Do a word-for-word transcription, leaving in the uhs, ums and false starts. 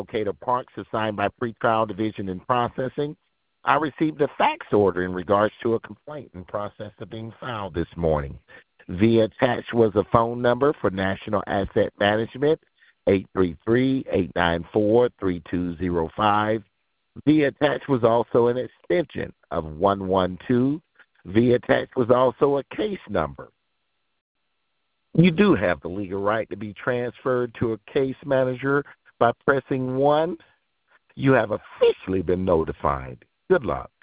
Locator Parks assigned by pretrial division and processing. I received a fax order in regards to a complaint in process of being filed this morning. The attached was a phone number for National Asset Management, eight three three, eight nine four, three two zero five. The attached was also an extension of one one two. The attached was also a case number. You do have the legal right to be transferred to a case manager by pressing one. You have officially been notified. Good luck.